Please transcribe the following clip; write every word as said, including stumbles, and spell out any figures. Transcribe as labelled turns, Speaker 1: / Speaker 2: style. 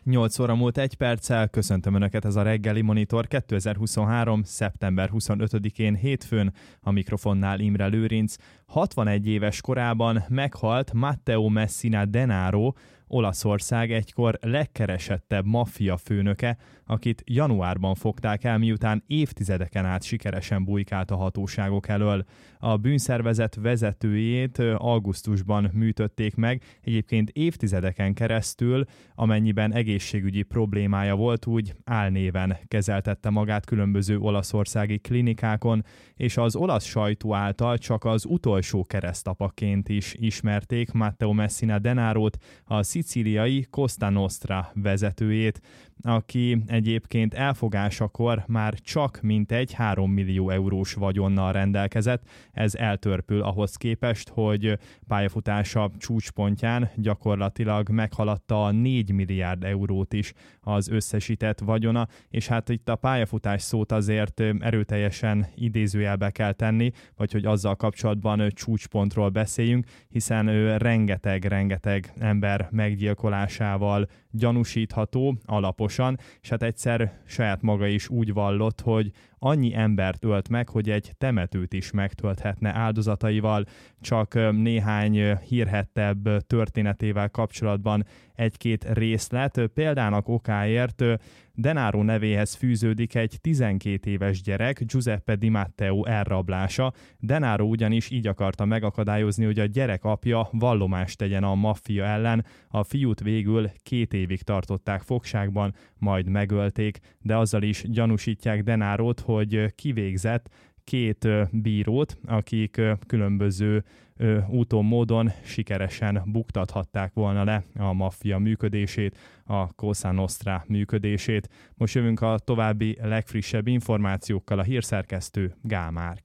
Speaker 1: nyolc óra múlt egy perccel, köszöntöm Önöket, ez a reggeli Monitor kétezer-huszonhárom. szeptember huszonötödikén hétfőn, a mikrofonnál Imre Lőrinc. hatvanegy éves korában meghalt Matteo Messina Denaro, Olaszország egykor legkeresettebb maffia főnöke, akit januárban fogták el, miután évtizedeken át sikeresen bujkált a hatóságok elől. A bűnszervezet vezetőjét augusztusban műtötték meg, egyébként évtizedeken keresztül, amennyiben egészségügyi problémája volt, úgy álnéven kezeltette magát különböző olaszországi klinikákon, és az olasz sajtó által csak az utolsó keresztapaként is ismerték Matteo Messina Denarót, a szicíliai Costa Nostra vezetőjét, aki egyébként elfogásakor már csak mintegy három millió eurós vagyonnal rendelkezett. Ez eltörpül ahhoz képest, hogy pályafutása csúcspontján gyakorlatilag meghaladta a négy milliárd eurót is az összesített vagyona, és hát itt a pályafutás szót azért erőteljesen idézőjelbe kell tenni, vagy hogy azzal kapcsolatban csúcspontról beszéljünk, hiszen ő rengeteg-rengeteg ember meggyilkolásával gyanúsítható alaposan, és hát egyszer saját maga is úgy vallott, hogy annyi embert ölt meg, hogy egy temetőt is megtölthetne áldozataival. Csak néhány hírhettebb történetével kapcsolatban egy-két részlet. Példának okáért Denaro nevéhez fűződik egy tizenkét éves gyerek, Giuseppe Di Matteo elrablása. Denaro ugyanis így akarta megakadályozni, hogy a gyerek apja vallomást tegyen a maffia ellen. A fiút végül két évig tartották fogságban, majd megölték, de azzal is gyanúsítják Denarót, hogy kivégzett két bírót, akik különböző úton, módon sikeresen buktathatták volna le a maffia működését, a Cosa Nostra működését. Most jövünk a további legfrissebb információkkal, a hírszerkesztő Gál Márk.